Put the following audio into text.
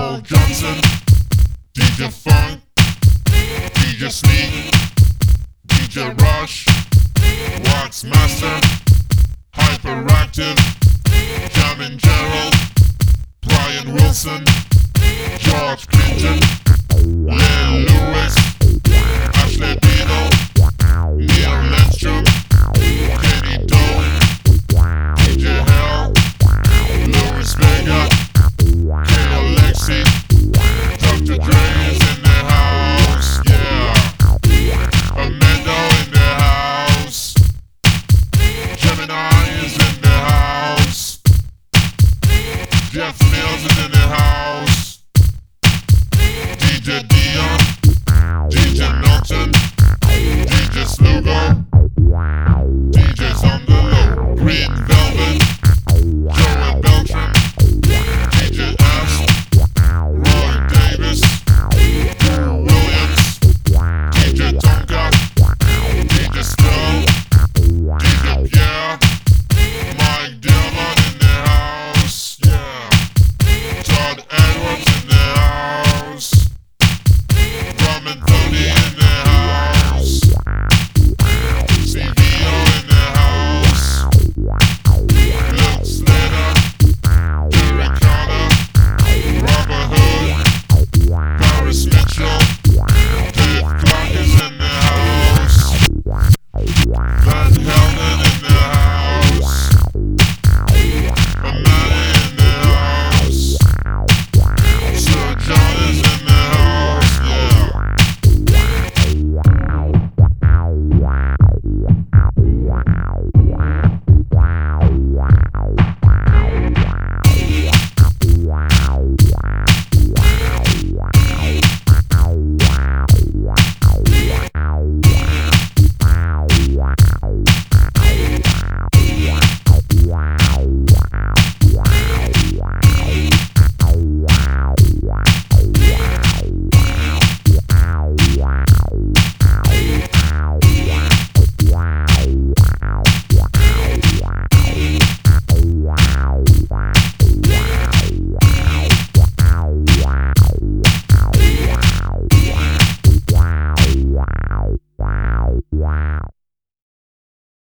Earl Johnson, DJ Funk, DJ Sneak, DJ Rush, Wax Master, Hyperactive, Jamin Gerald, Brian Wilson, George Clinton, Len Lewis, Ashley Dino, Neil Lenstrom, Kenny Doe, DJ Hell, Louis Vega, K. Alexi,